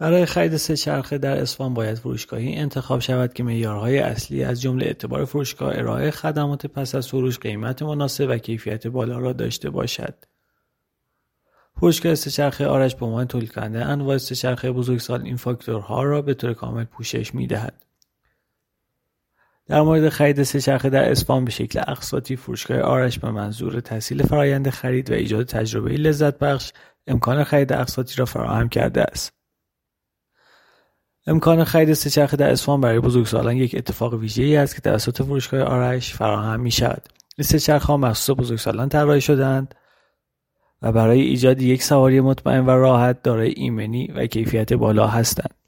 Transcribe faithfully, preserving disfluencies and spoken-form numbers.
برای خرید سه چرخه در اصفهان باید فروشگاهی انتخاب شود که معیارهای اصلی از جمله اعتبار فروشگاه، ارائه خدمات پس از فروش، قیمت مناسب و کیفیت بالا را داشته باشد. فروشگاه سه چرخه آرش به عنوان تولید کننده انواع سه چرخه بزرگسال این فاکتورها را به طور کامل پوشش می‌دهد. در مورد خرید سه چرخه در اصفهان به شکل اقساطی، فروشگاه آرش به منظور تسهیل فرآیند خرید و ایجاد تجربه لذت بخش امکان خرید اقساطی را فراهم کرده است. امکان خرید سه چرخه در اصفهان برای بزرگسالان یک اتفاق ویژه‌ای است که توسط فروشگاه آرش فراهم می‌شود. این سه چرخه‌ها مخصوص بزرگسالان طراحی شده‌اند و برای ایجاد یک سواری مطمئن و راحت دارای ایمنی و کیفیت بالا هستند.